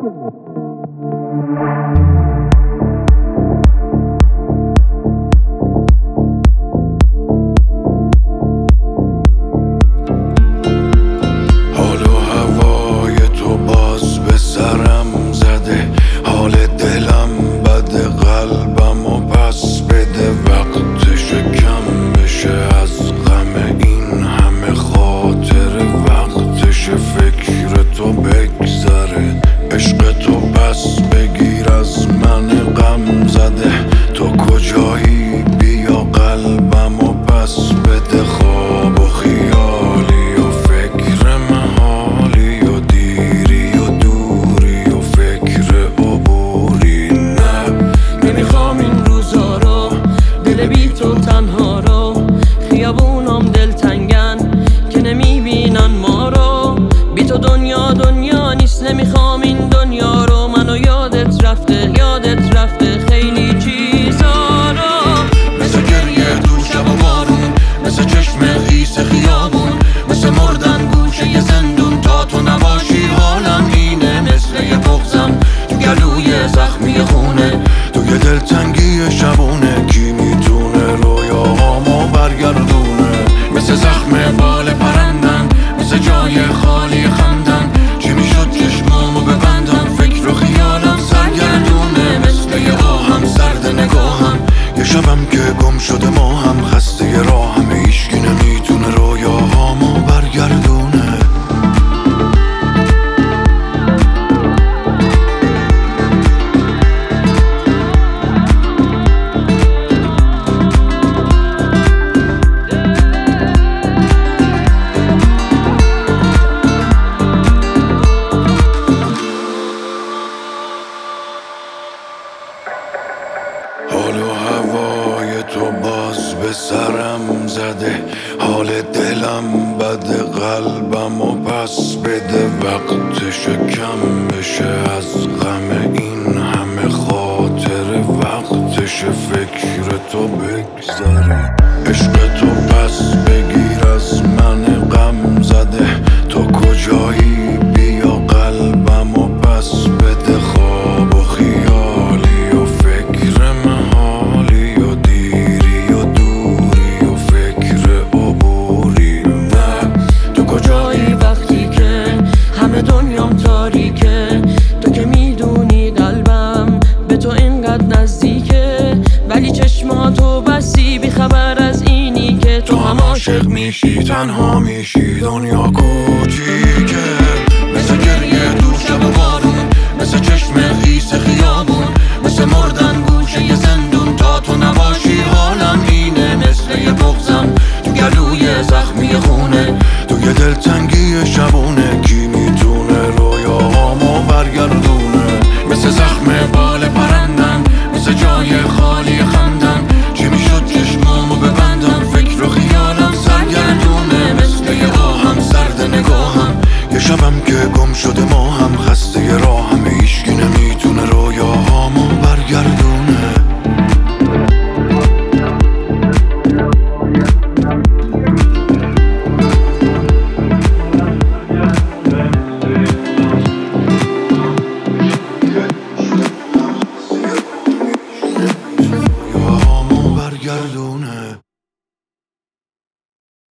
حال و هوای تو باز به سرم زده، حال دلم بده، قلبمو پس بده. وقتش کم بشه از غم این همه خاطره، وقتش فکر تو بگذره. عشق تو پس بگیر از من غم زده، تو کجایی بیا قلبمو پس بده. خواب و خیالی و فکر محالی و دیری و دوری و فکر عبوری. نه تو کجایی وقتی که همه دنیام تاریکه؟ تو که میدونی قلبم به تو اینقدر نزدیکه، ولی چشماتو بسی بی خبر از اینی که تو هم عاشق میشی، تنها میشی، دنیا کوچیکه. مثل گریه دور شب و بارون، مثل چشم خیس خیابون، مثل مردن گوشه ی زندون. تا تو نباشی حالم اینه، مثل یه بغضم تو گلوی زخمی خونه. تو یه دلتنگی شبونه، کی میتونه رویاهامو برگردونه؟ مثل زخم بال پرندم، مثل جای خالی خندم. چی میشد چشمامو ببندم، فکر و خیالم سرگردونه. مثل یه آهم سرد نگاهم، یه شبم که گم شده ما هم